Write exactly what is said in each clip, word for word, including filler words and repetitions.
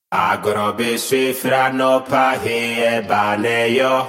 Agora be fra no pa he eba ne yo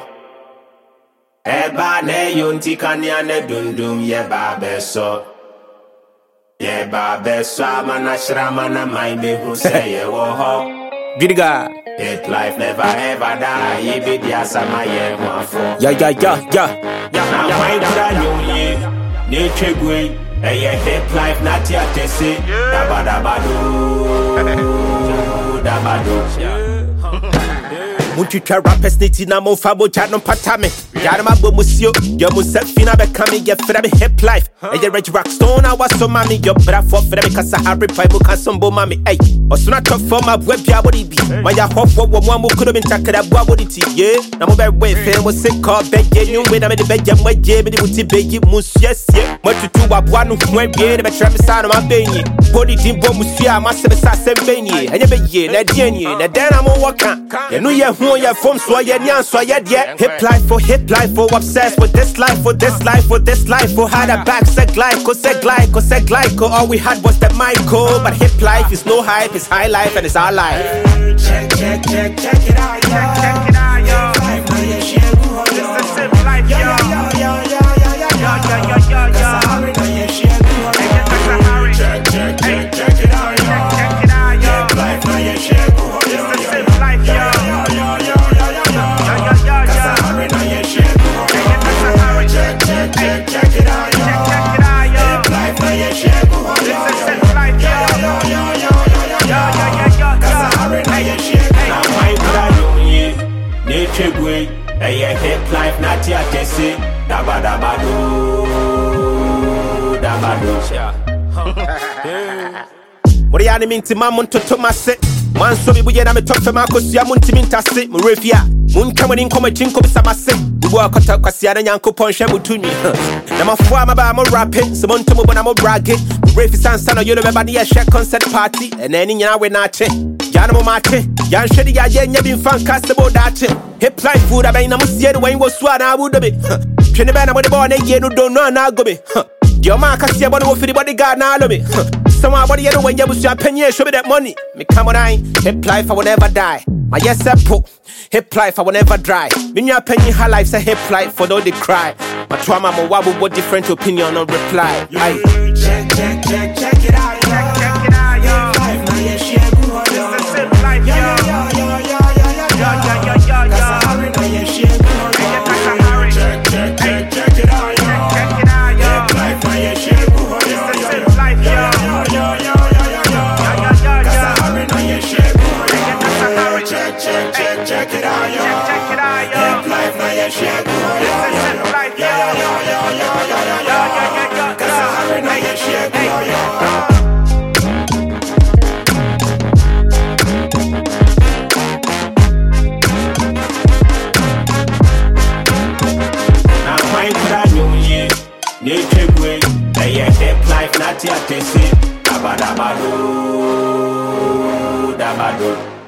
Eba ne yo nti kanya ne dundum ye ba beso Ye ba beso amana shrama na mai me hu say ye wo ho Gidiga Hit life never ever die Ye be dia sama ye mo fo Ya ya ya ya Na mai kura nyu ye Ne chegwe Eye hit life na ti atese Daba daba do Daba do Muntwitwa rappers niti na mo fa bocha no patame Yara ma bo musio yo mo sefina be kame ye fra me hip life Eye reg rock stone I was so mami yo bra for fra me kasa harry pai mo kan sombo mami ey osuna top for my web bia body bi my ya hofo wo mo mo kudo bin takada bua body ti ye na mo be we fe mo sick call be ye you we na me de be ye mo ye me de buti be yi musyes ye mo tutu wa bua no ho abie de be tra me sa no ma benyi body din bo musia ma se be sa se benyi enye be ye na die ni na dan na mo waka ye no ye hu ye from so ye nyan so ye de hip life for hip life for obsessed with this life for this life for this life for had a back set like ko set like ko set like all we had was that Michael but hip life is no hype it's high life and it's our life check check check check it out check check it out yo life na ye share go this is simple life yo yo yo yo yo yo yo yo yo yo na ye share go check check check check it out yo check it out yo life na ye share go this is simple life yo yo yo yo yo yo yo yo na ye share go check check check check it out yo check it out yo life na ye share go this is simple life yo yo yo yo yo Chegwe, eye hip life na ti atese, daba daba do, daba do. What ya mean to my monto to my set? Man so be buye na me top fema kosia munti mintase, mo refia. Mun kamani nkoma jinko bisa mase. Ugo akota kwasia na nyankopon hwe mutumi. Na mafo amaba mo rapping, so monto mo bona mo bragging. Refi sansa no yolo beba na share concert party, and any nyina we na che. Yana mo mate, yan hwede ya ye nya bi mfan kase bo dache. Hip life food abai na musie no wen wo so na abudo be. Twene be na mo de bo na ye no do no na go be. Yo ma kasia bo no firi body guard na alo me. Someone body you know when you was your penny show me that money. Me come on I hip life I will never die. My yes simple hip life I will never dry. Me your penny high life say hip life for though they cry. My trauma mo wabu what different opinion on reply. Aye. Check check check check it out. Check check it out yo. Life na ye share go this is simple life yo. Yo yo yo yo yo yo yo yo yo. Kasahari na ye share go. Check check check check it out yo. Check it out yo. Life na ye share go this is simple life yo. Check, check, check, check it out, yo. Check, check it out, yo. Hip life, now you share go. This is simple life, yo. Yo, yo, yo, yo, yo, yo, yo, yo, yo. Kasahari, now you share go, yo. Now, my brand new year, nature way. They hip life, not your taste. Dabba dabba do, dabba do.